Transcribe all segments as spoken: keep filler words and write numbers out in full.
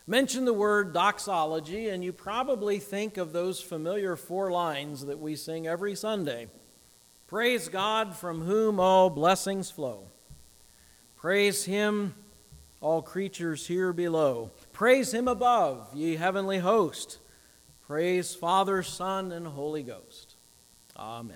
Mention the word doxology, and you probably think of those familiar four lines that we sing every Sunday. Praise God, from whom all blessings flow. Praise Him, all creatures here below. Praise Him above, ye heavenly host. Praise Father, Son, and Holy Ghost. Amen.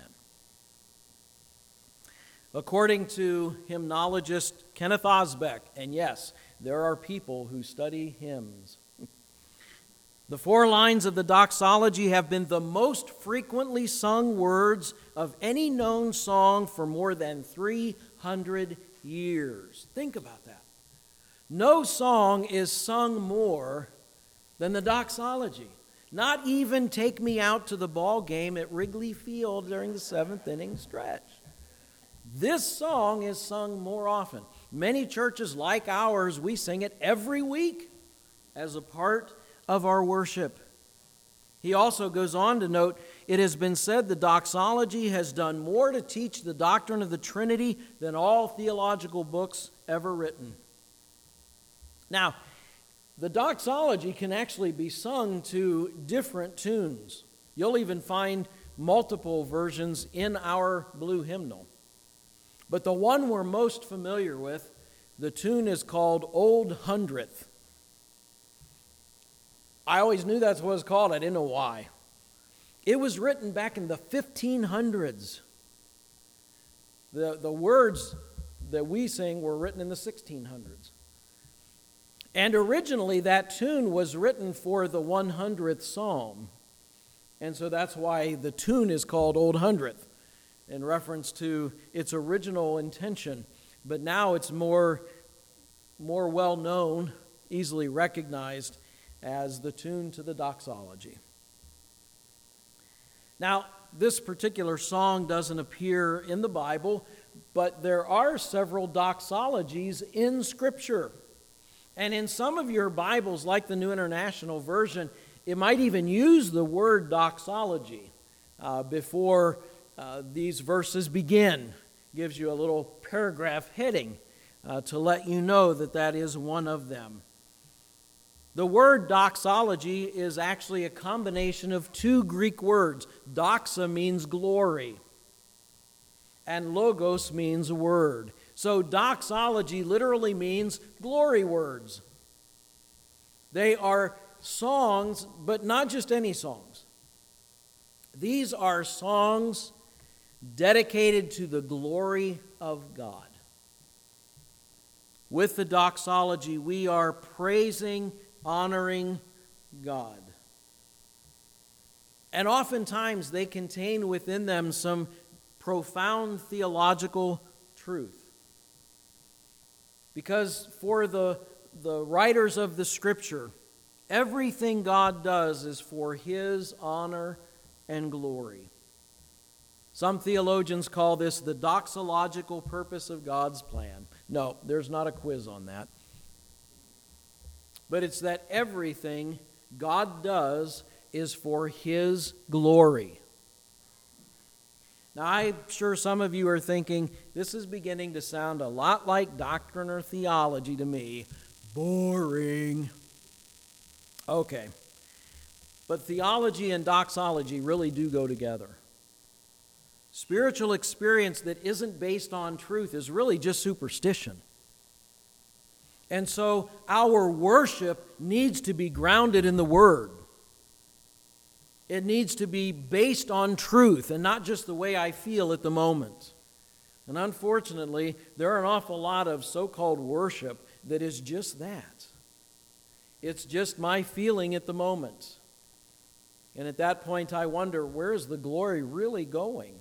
According to hymnologist Kenneth Osbeck, and yes, there are people who study hymns, the four lines of the doxology have been the most frequently sung words of any known song for more than three hundred years. Think about that. No song is sung more than the doxology. Not even Take Me Out to the Ball Game at Wrigley Field during the seventh inning stretch. This song is sung more often. Many churches like ours, we sing it every week as a part of our worship. He also goes on to note, it has been said the doxology has done more to teach the doctrine of the Trinity than all theological books ever written. Now, the doxology can actually be sung to different tunes. You'll even find multiple versions in our blue hymnal. But the one we're most familiar with, the tune is called Old Hundredth. I always knew that's what it was called. I didn't know why. It was written back in the fifteen hundreds. The, the words that we sing were written in the sixteen hundreds. And originally that tune was written for the one hundredth psalm. And so that's why the tune is called Old Hundredth, in reference to its original intention. But now it's more, more well known, easily recognized as the tune to the doxology. Now, this particular song doesn't appear in the Bible, but there are several doxologies in Scripture. And in some of your Bibles, like the New International Version, it might even use the word doxology uh, before uh, these verses begin. Gives you a little paragraph heading uh, to let you know that that is one of them. The word doxology is actually a combination of two Greek words. Doxa means glory, and logos means word. So doxology literally means glory words. They are songs, but not just any songs. These are songs dedicated to the glory of God. With the doxology, we are praising, honoring God. And oftentimes they contain within them some profound theological truth. Because for the, the writers of the Scripture, everything God does is for His honor and glory. Some theologians call this the doxological purpose of God's plan. No, there's not a quiz on that. But it's that everything God does is for His glory. Now, I'm sure some of you are thinking, this is beginning to sound a lot like doctrine or theology to me. Boring. Okay. But theology and doxology really do go together. Spiritual experience that isn't based on truth is really just superstition. And so our worship needs to be grounded in the Word. It needs to be based on truth and not just the way I feel at the moment. And unfortunately, there are an awful lot of so-called worship that is just that. It's just my feeling at the moment. And at that point, I wonder, where is the glory really going?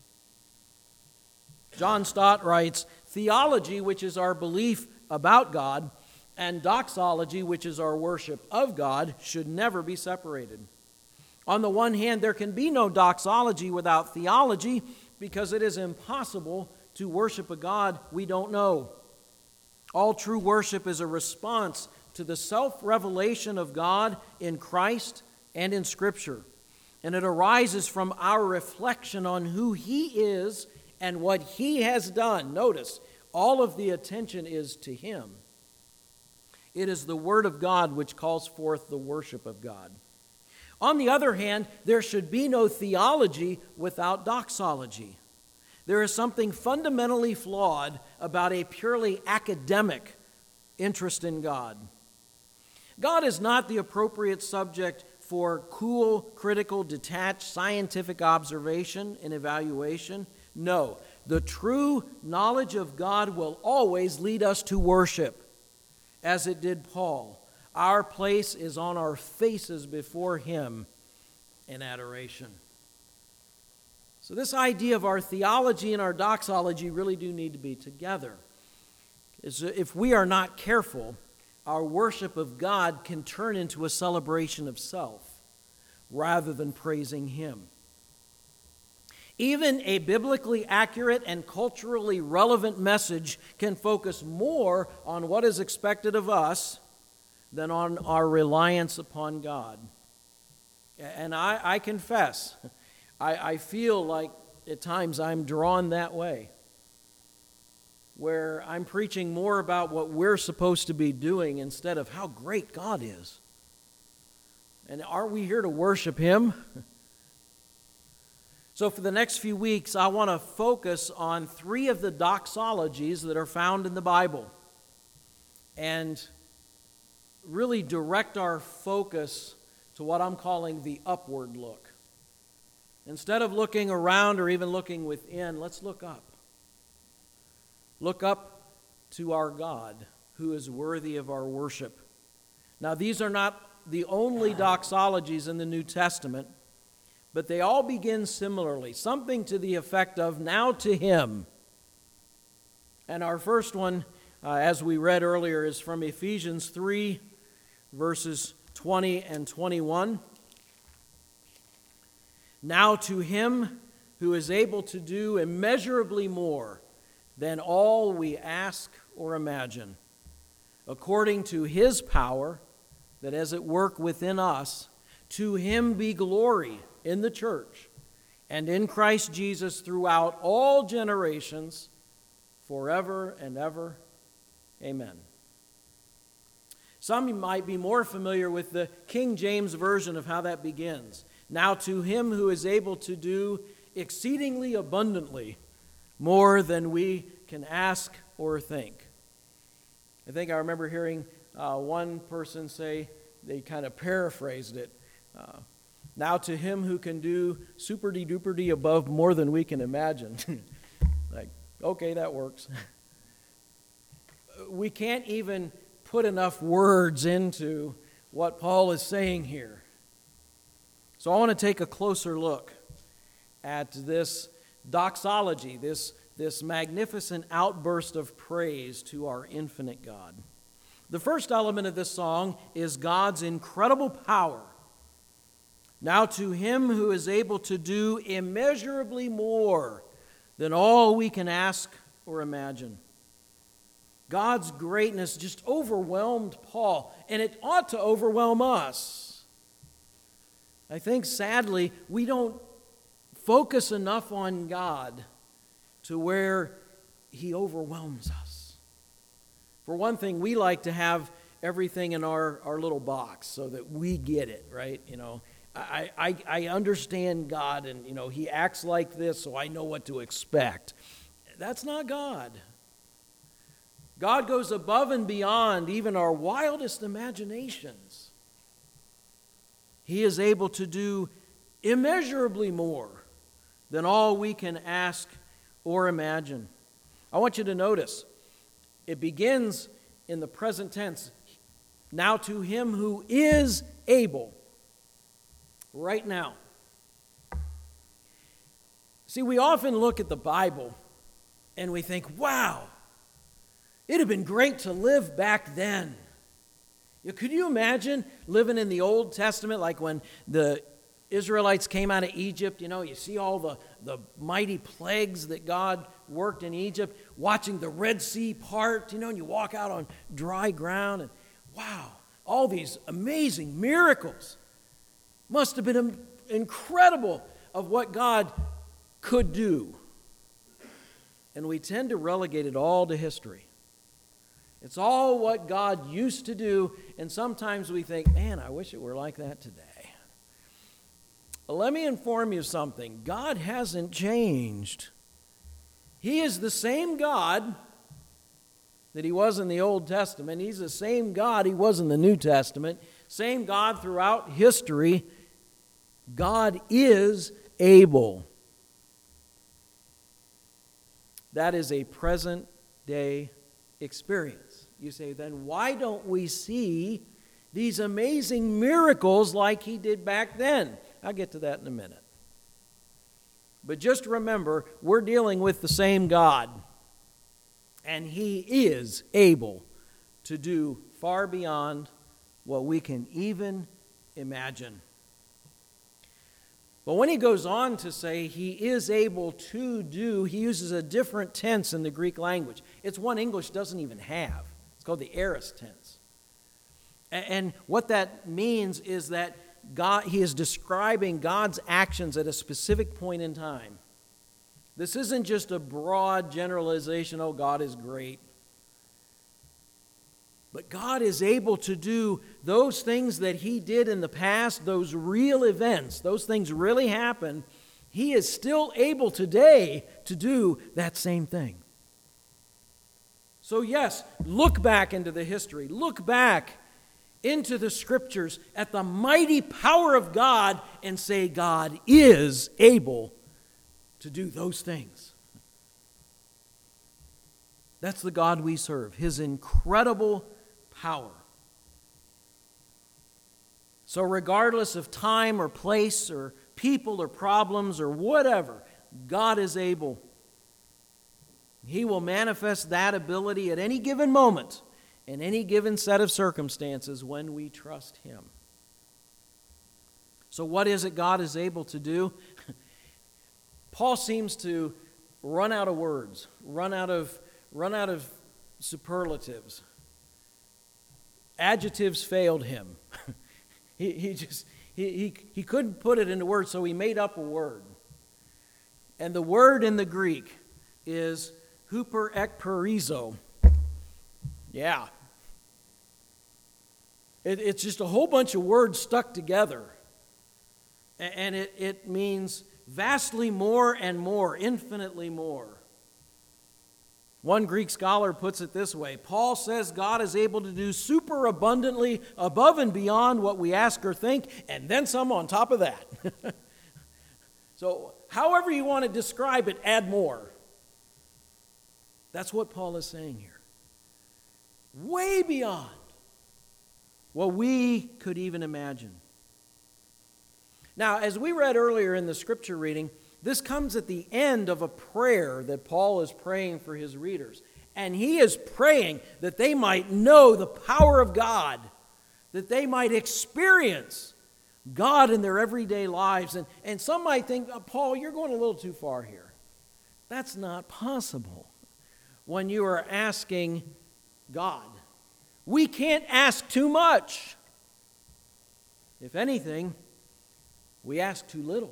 John Stott writes, theology, which is our belief about God, and doxology, which is our worship of God, should never be separated. On the one hand, there can be no doxology without theology because it is impossible to worship a God we don't know. All true worship is a response to the self-revelation of God in Christ and in Scripture. And it arises from our reflection on who He is and what He has done. Notice, all of the attention is to Him. It is the Word of God which calls forth the worship of God. On the other hand, there should be no theology without doxology. There is something fundamentally flawed about a purely academic interest in God. God is not the appropriate subject for cool, critical, detached, scientific observation and evaluation. No, the true knowledge of God will always lead us to worship, as it did Paul. Our place is on our faces before Him in adoration. So this idea of our theology and our doxology really do need to be together. If we are not careful, our worship of God can turn into a celebration of self rather than praising Him. Even a biblically accurate and culturally relevant message can focus more on what is expected of us than on our reliance upon God. And I, I confess, I, I feel like at times I'm drawn that way, where I'm preaching more about what we're supposed to be doing instead of how great God is. And aren't we here to worship Him? So for the next few weeks, I want to focus on three of the doxologies that are found in the Bible and really direct our focus to what I'm calling the upward look. Instead of looking around or even looking within, let's look up. Look up to our God, who is worthy of our worship. Now, these are not the only doxologies in the New Testament, but they all begin similarly, something to the effect of, "Now to Him." And our first one, uh, as we read earlier, is from Ephesians three, verses twenty and twenty-one. "Now to Him who is able to do immeasurably more than all we ask or imagine, according to His power that is at work within us, to Him be glory in the church and in Christ Jesus throughout all generations, forever and ever. Amen." Some might be more familiar with the King James Version of how that begins. "Now to Him who is able to do exceedingly abundantly more than we can ask or think." I think I remember hearing uh, one person say, they kind of paraphrased it, uh, "Now to Him who can do super-de-duper-de above more than we can imagine." Like, okay, that works. We can't even put enough words into what Paul is saying here. So I want to take a closer look at this doxology, this, this magnificent outburst of praise to our infinite God. The first element of this song is God's incredible power. "Now to Him who is able to do immeasurably more than all we can ask or imagine." God's greatness just overwhelmed Paul, and it ought to overwhelm us. I think, sadly, we don't focus enough on God to where He overwhelms us. For one thing, we like to have everything in our, our little box so that we get it, right? You know, I, I, I understand God, and, you know, He acts like this, so I know what to expect. That's not God. God goes above and beyond even our wildest imaginations. He is able to do immeasurably more than all we can ask or imagine. I want you to notice, it begins in the present tense. "Now to Him who is able." Right now. See, we often look at the Bible and we think, wow, it'd have been great to live back then. You know, could you imagine living in the Old Testament, like when the Israelites came out of Egypt? You know, you see all the, the mighty plagues that God worked in Egypt, watching the Red Sea part, you know, and you walk out on dry ground, and wow, all these amazing miracles. Must have been incredible of what God could do. And we tend to relegate it all to history. It's all what God used to do, and sometimes we think, man, I wish it were like that today. Well, let me inform you something. God hasn't changed. He is the same God that He was in the Old Testament. He's the same God He was in the New Testament. Same God throughout history. God is able. That is a present day experience. You say, then why don't we see these amazing miracles like He did back then? I'll get to that in a minute. But just remember, we're dealing with the same God. And He is able to do far beyond what we can even imagine. But when he goes on to say He is able to do, he uses a different tense in the Greek language. It's one English doesn't even have. It's called the aorist tense. And what that means is that God, he is describing God's actions at a specific point in time. This isn't just a broad generalization, oh, God is great. But God is able to do those things that He did in the past, those real events, those things really happen. He is still able today to do that same thing. So yes, look back into the history. Look back into the Scriptures at the mighty power of God and say, God is able to do those things. That's the God we serve, His incredible power. So regardless of time or place or people or problems or whatever, God is able. He will manifest that ability at any given moment, in any given set of circumstances when we trust Him. So what is it God is able to do? Paul seems to run out of words, run out of, run out of superlatives. Adjectives failed him. he, he just he, he, he couldn't put it into words, so he made up a word. And the word in the Greek is huper ekperizo. Yeah. It, it's just a whole bunch of words stuck together. And it, it means vastly more and more, infinitely more. One Greek scholar puts it this way. Paul says God is able to do super abundantly above and beyond what we ask or think, and then some on top of that. So however you want to describe it, add more. That's what Paul is saying here. Way beyond what we could even imagine. Now, as we read earlier in the scripture reading, this comes at the end of a prayer that Paul is praying for his readers. And he is praying that they might know the power of God, that they might experience God in their everyday lives. And, and some might think, oh, Paul, you're going a little too far here. That's not possible when you are asking God. We can't ask too much. If anything, we ask too little.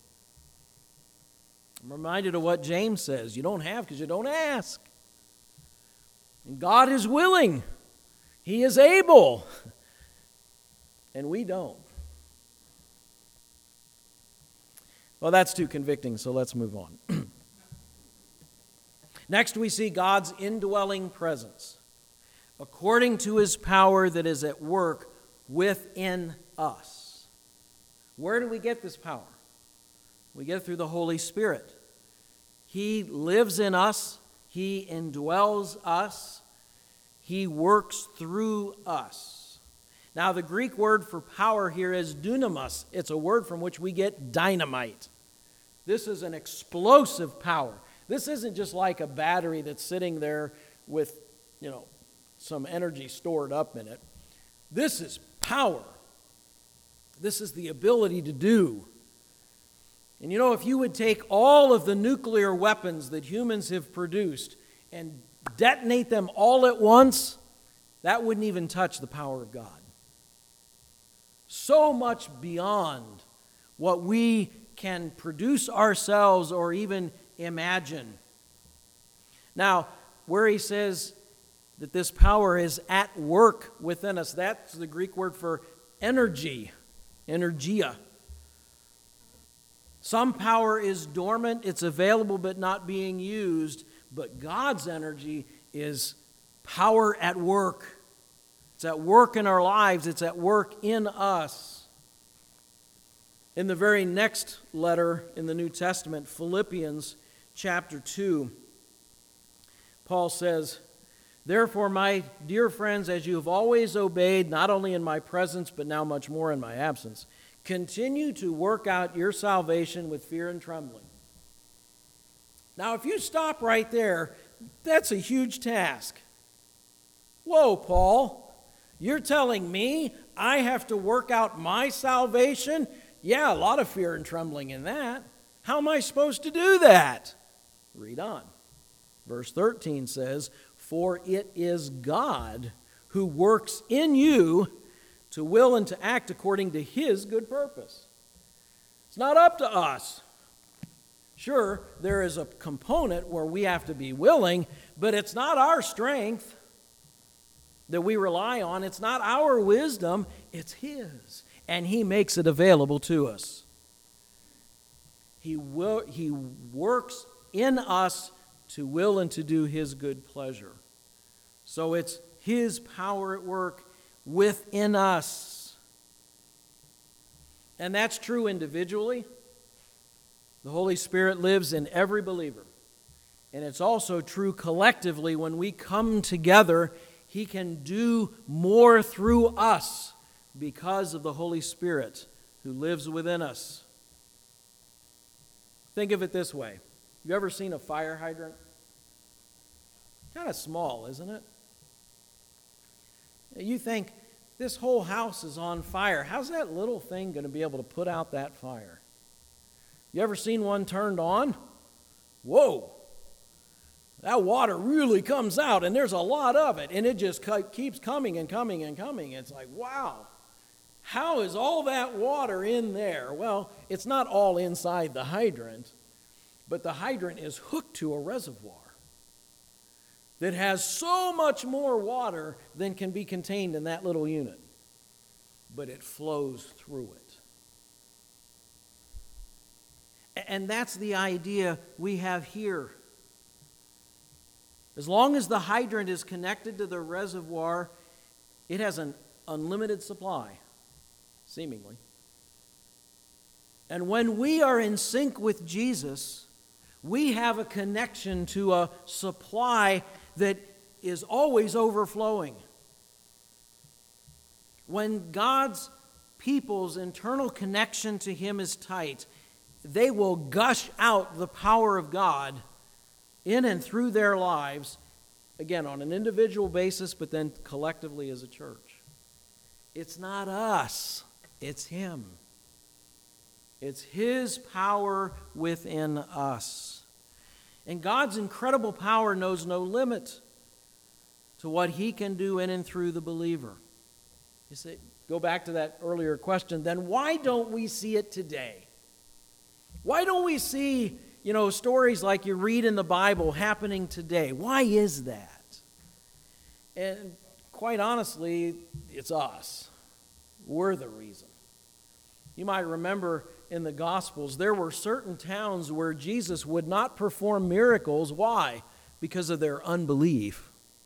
I'm reminded of what James says. You don't have because you don't ask. And God is willing. He is able. And we don't. Well, that's too convicting, so let's move on. Next, we see God's indwelling presence, according to His power that is at work within us. Where do we get this power? We get it through the Holy Spirit. He lives in us. He indwells us. He works through us. Now, the Greek word for power here is dunamis. It's a word from which we get dynamite. This is an explosive power. This isn't just like a battery that's sitting there with, you know, some energy stored up in it. This is power. This is the ability to do. And you know, if you would take all of the nuclear weapons that humans have produced and detonate them all at once, that wouldn't even touch the power of God. So much beyond what we can produce ourselves or even imagine. Now, where he says that this power is at work within us. That's the Greek word for energy, energia. Some power is dormant, it's available but not being used, but God's energy is power at work. It's at work in our lives, it's at work in us. In the very next letter in the New Testament, Philippians chapter two, Paul says, "Therefore, my dear friends, as you have always obeyed, not only in my presence, but now much more in my absence, continue to work out your salvation with fear and trembling." Now, if you stop right there, that's a huge task. Whoa, Paul, you're telling me I have to work out my salvation? Yeah, a lot of fear and trembling in that. How am I supposed to do that? Read on. Verse thirteen says, "For it is God who works in you to will and to act according to His good purpose." It's not up to us. Sure, there is a component where we have to be willing, but it's not our strength that we rely on. It's not our wisdom, it's His. And He makes it available to us. He will, He works in us to will and to do His good pleasure. So it's His power at work within us. And that's true individually. The Holy Spirit lives in every believer. And it's also true collectively. When we come together, He can do more through us because of the Holy Spirit who lives within us. Think of it this way. You ever seen a fire hydrant? Kind of small, isn't it? You think, this whole house is on fire. How's that little thing going to be able to put out that fire? You ever seen one turned on? Whoa! That water really comes out, and there's a lot of it, and it just keeps coming and coming and coming. It's like, wow, how is all that water in there? Well, it's not all inside the hydrant, but the hydrant is hooked to a reservoir that has so much more water than can be contained in that little unit. But it flows through it. And that's the idea we have here. As long as the hydrant is connected to the reservoir, it has an unlimited supply, seemingly. And when we are in sync with Jesus, we have a connection to a supply that is always overflowing. When God's people's internal connection to Him is tight, they will gush out the power of God in and through their lives, again, on an individual basis, but then collectively as a church. It's not us, it's Him. It's His power within us. And God's incredible power knows no limit to what He can do in and through the believer. You say, go back to that earlier question, then why don't we see it today? Why don't we see, you know, stories like you read in the Bible happening today? Why is that? And quite honestly, it's us. We're the reason. You might remember in the Gospels, there were certain towns where Jesus would not perform miracles. Why? Because of their unbelief.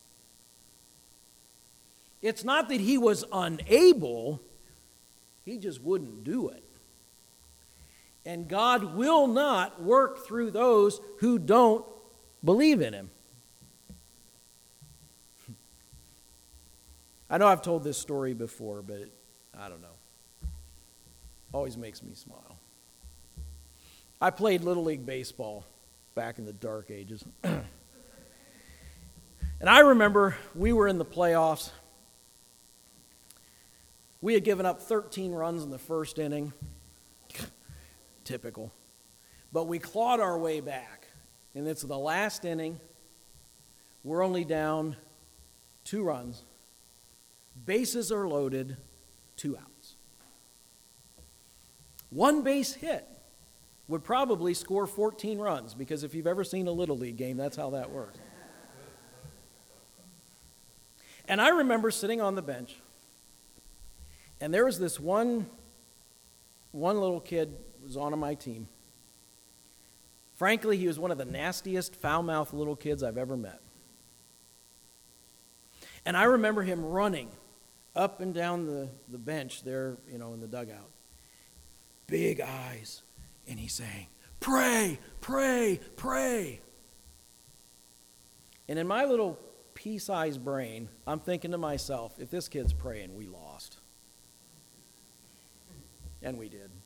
It's not that He was unable, He just wouldn't do it. And God will not work through those who don't believe in Him. I know I've told this story before, but it, I don't know. Always makes me smile. I played Little League Baseball back in the dark ages. And I remember we were in the playoffs. We had given up thirteen runs in the first inning. Typical. But we clawed our way back. And it's the last inning. We're only down two runs. Bases are loaded, two outs. One base hit would probably score fourteen runs, because if you've ever seen a Little League game, that's how that works. And I remember sitting on the bench, and there was this one, one little kid who was on my team. Frankly, he was one of the nastiest, foul-mouthed little kids I've ever met. And I remember him running up and down the, the bench there, you know, in the dugout. Big eyes. And he's saying, pray, pray, pray. And in my little pea-sized brain, I'm thinking to myself, if this kid's praying, we lost. And we did.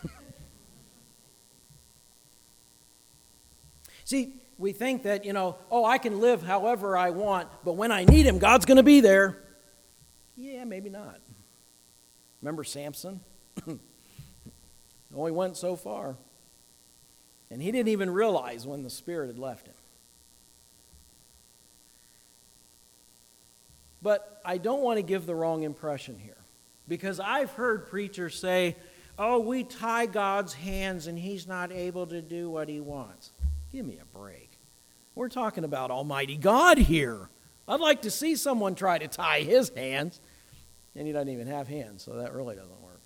See, we think that, you know, oh, I can live however I want, but when I need him, God's going to be there. Yeah, maybe not. Remember Samson? Only went so far. And he didn't even realize when the Spirit had left him. But I don't want to give the wrong impression here, because I've heard preachers say, oh, we tie God's hands and he's not able to do what he wants. Give me a break. We're talking about Almighty God here. I'd like to see someone try to tie his hands, and he doesn't even have hands, so that really doesn't work.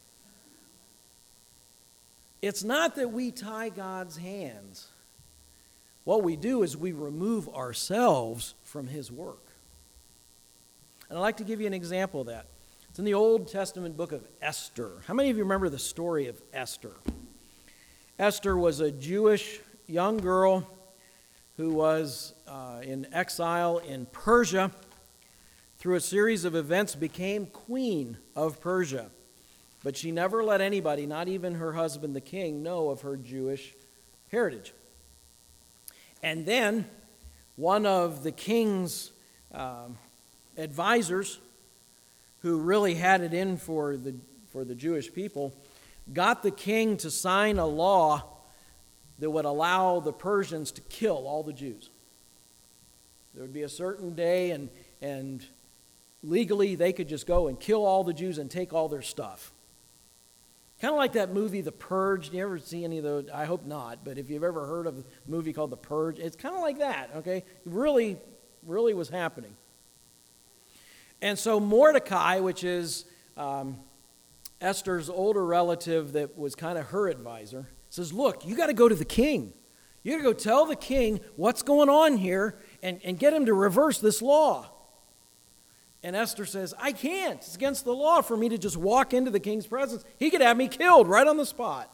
It's not that we tie God's hands. What we do is we remove ourselves from his work. And I'd like to give you an example of that. It's in the Old Testament book of Esther. How many of you remember the story of Esther? Esther was a Jewish young girl who was uh, in exile in Persia. Through a series of events, became queen of Persia. But she never let anybody, not even her husband the king, know of her Jewish heritage. And then one of the king's um, advisors, who really had it in for the for the Jewish people, got the king to sign a law that would allow the Persians to kill all the Jews. There would be a certain day, and and legally they could just go and kill all the Jews and take all their stuff. Kind of like that movie, The Purge. Do you ever see any of those? I hope not, but if you've ever heard of a movie called The Purge, it's kind of like that, okay? It really, really was happening. And so Mordecai, which is um, Esther's older relative that was kind of her advisor, says, look, you got to go to the king. You got to go tell the king what's going on here and, and get him to reverse this law. And Esther says, I can't. It's against the law for me to just walk into the king's presence. He could have me killed right on the spot.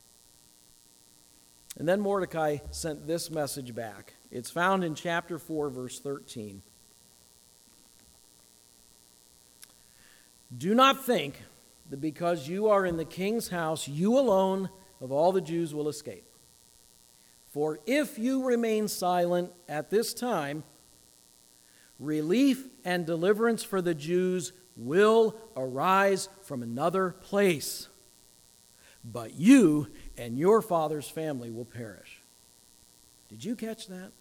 And then Mordecai sent this message back. It's found in chapter four, verse thirteen. Do not think that because you are in the king's house, you alone of all the Jews will escape. For if you remain silent at this time, relief and deliverance for the Jews will arise from another place. But you and your father's family will perish. Did you catch that?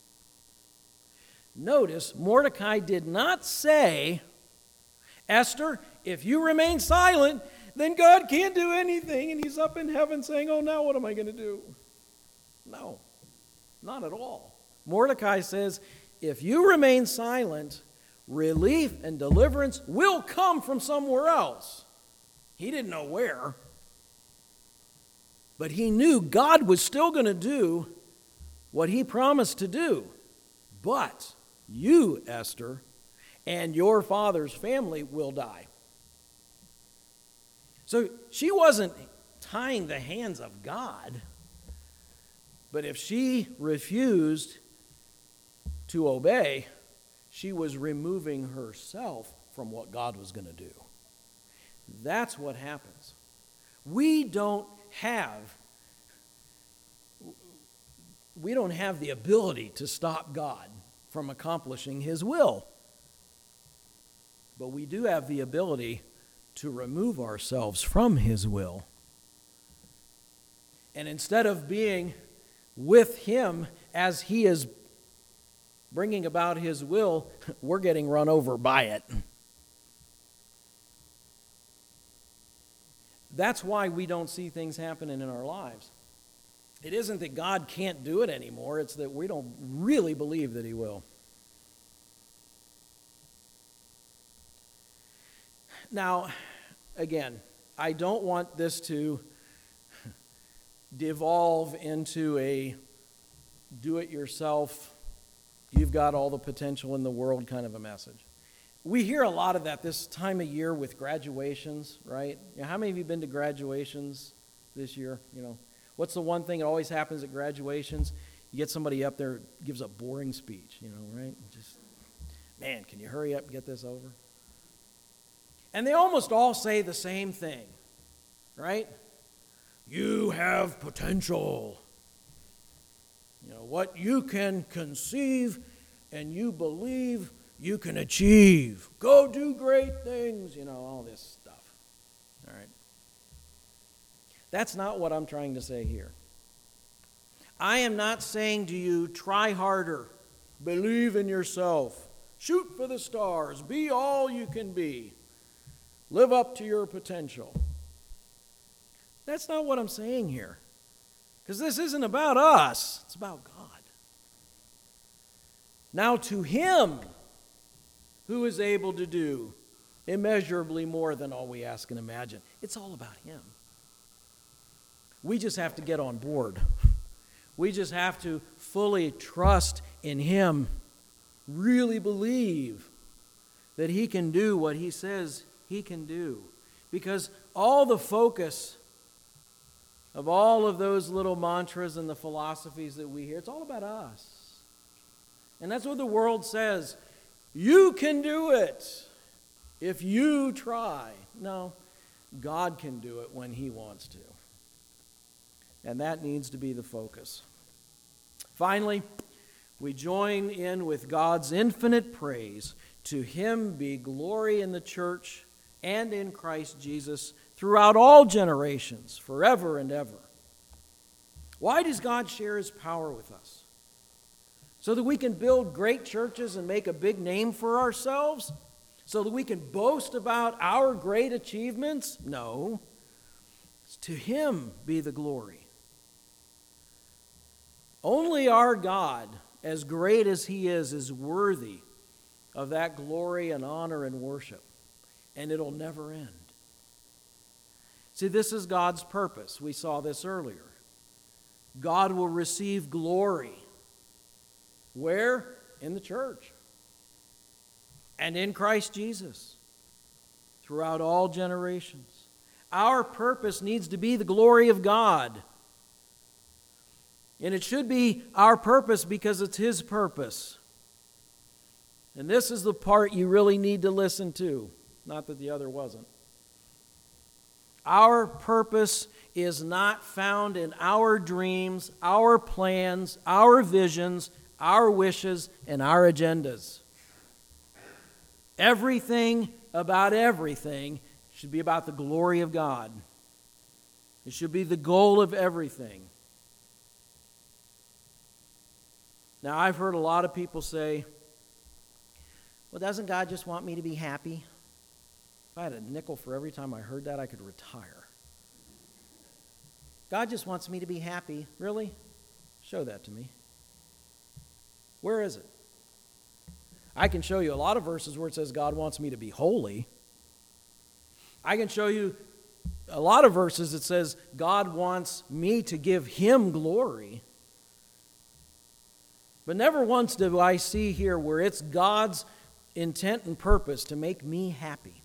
Notice Mordecai did not say, Esther, if you remain silent, then God can't do anything, and he's up in heaven saying, oh, now what am I going to do? No, not at all. Mordecai says, if you remain silent, relief and deliverance will come from somewhere else. He didn't know where, but he knew God was still going to do what he promised to do. But you, Esther, and your father's family will die. So she wasn't tying the hands of God, but if she refused to obey, she was removing herself from what God was going to do. That's what happens. We don't have we don't have the ability to stop God from accomplishing his will. But we do have the ability to remove ourselves from his will. And instead of being with him as he is bringing about his will, we're getting run over by it. That's why we don't see things happening in our lives. It isn't that God can't do it anymore, it's that we don't really believe that he will. Now, again, I don't want this to devolve into a do-it-yourself, you've got all the potential in the world kind of a message. We hear a lot of that this time of year with graduations, right? You know, how many of you been to graduations this year? You know, what's the one thing that always happens at graduations? You get somebody up there gives a boring speech, you know, right? Just, man, can you hurry up and get this over? And they almost all say the same thing, right? You have potential. You know, what you can conceive and you believe you can achieve. Go do great things, you know, all this stuff. All right. That's not what I'm trying to say here. I am not saying to you, try harder, believe in yourself, shoot for the stars, be all you can be, live up to your potential. That's not what I'm saying here. Because this isn't about us, it's about God. Now to Him who is able to do immeasurably more than all we ask and imagine. It's all about Him. We just have to get on board. We just have to fully trust in Him, really believe that He can do what He says He can do. Because all the focus of all of those little mantras and the philosophies that we hear, it's all about us. And that's what the world says. You can do it if you try. No, God can do it when He wants to. And that needs to be the focus. Finally, we join in with God's infinite praise. To Him be glory in the church and in Christ Jesus throughout all generations, forever and ever. Why does God share His power with us? So that we can build great churches and make a big name for ourselves? So that we can boast about our great achievements? No. It's to Him be the glory. Only our God, as great as He is, is worthy of that glory and honor and worship. And it'll never end. See, this is God's purpose. We saw this earlier. God will receive glory. Where? In the church. And in Christ Jesus. Throughout all generations. Our purpose needs to be the glory of God. And it should be our purpose because it's His purpose. And this is the part you really need to listen to. Not that the other wasn't. Our purpose is not found in our dreams, our plans, our visions, our wishes, and our agendas. Everything about everything should be about the glory of God. It should be the goal of everything. Now, I've heard a lot of people say, well, doesn't God just want me to be happy? If I had a nickel for every time I heard that, I could retire. God just wants me to be happy. Really? Show that to me. Where is it? I can show you a lot of verses where it says God wants me to be holy. I can show you a lot of verses that says God wants me to give Him glory. But never once do I see here where it's God's intent and purpose to make me happy.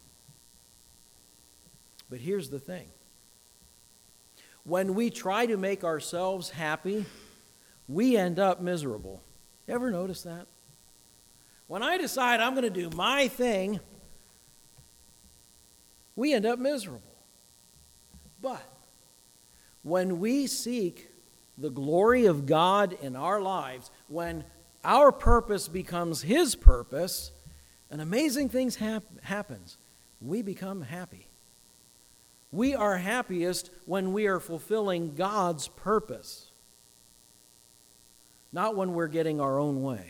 But here's the thing. When we try to make ourselves happy, we end up miserable. Ever notice that? When I decide I'm going to do my thing, we end up miserable. But when we seek the glory of God in our lives, when our purpose becomes His purpose, an amazing thing hap- happens. We become happy. We are happiest when we are fulfilling God's purpose, not when we're getting our own way.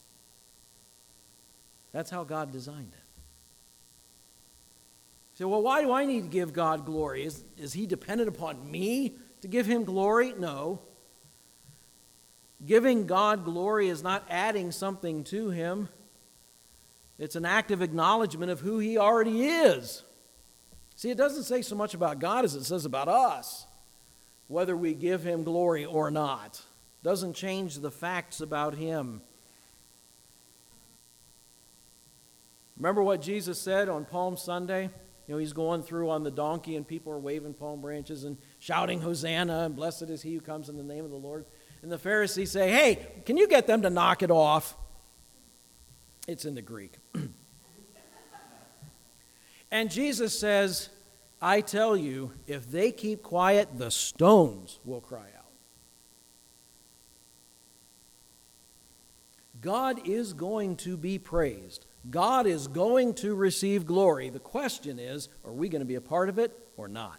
That's how God designed it. You say, well, why do I need to give God glory? Is, is He dependent upon me to give Him glory? No. Giving God glory is not adding something to Him. It's an active acknowledgement of who He already is. See, it doesn't say so much about God as it says about us, whether we give him glory or not. It doesn't change the facts about him. Remember what Jesus said on Palm Sunday? You know, he's going through on the donkey and people are waving palm branches and shouting, Hosanna, and blessed is he who comes in the name of the Lord. And the Pharisees say, hey, can you get them to knock it off? It's in the Greek. And Jesus says, I tell you, if they keep quiet, the stones will cry out. God is going to be praised. God is going to receive glory. The question is, are we going to be a part of it or not?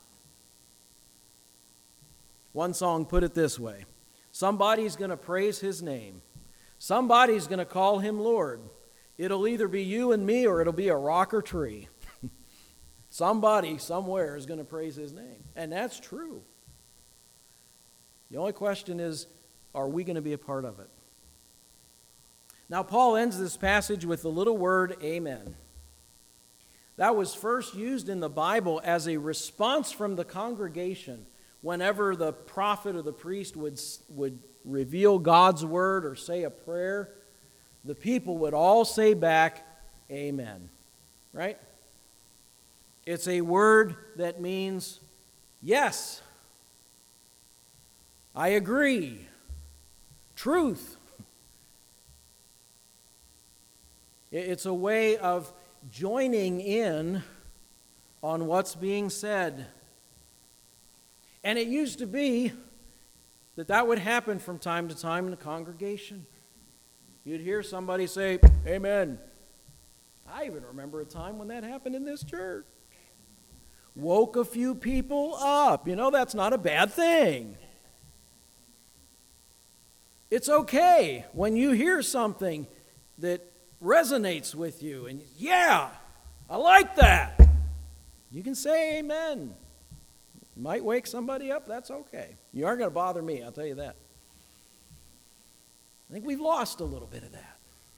One song put it this way: somebody's going to praise his name. Somebody's going to call him Lord. It'll either be you and me or it'll be a rock or tree. Somebody somewhere is going to praise his name. And that's true. The only question is, are we going to be a part of it? Now, Paul ends this passage with the little word, amen. That was first used in the Bible as a response from the congregation whenever the prophet or the priest would, would reveal God's word or say a prayer. The people would all say back, amen. Right? It's a word that means, yes, I agree, truth. It's a way of joining in on what's being said. And it used to be that that would happen from time to time in the congregation. You'd hear somebody say, amen. I even remember a time when that happened in this church. Woke a few people up. You know, that's not a bad thing. It's okay when you hear something that resonates with you and, yeah, I like that. You can say amen. You might wake somebody up, that's okay. You aren't going to bother me, I'll tell you that. I think we've lost a little bit of that.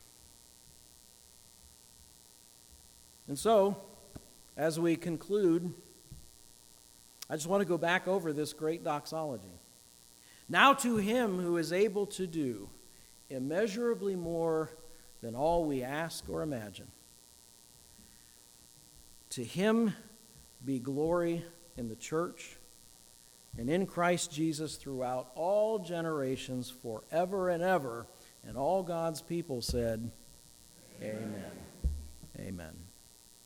And so, as we conclude, I just want to go back over this great doxology. Now to him who is able to do immeasurably more than all we ask or imagine. To him be glory in the church and in Christ Jesus throughout all generations, forever and ever. And all God's people said, amen. Amen.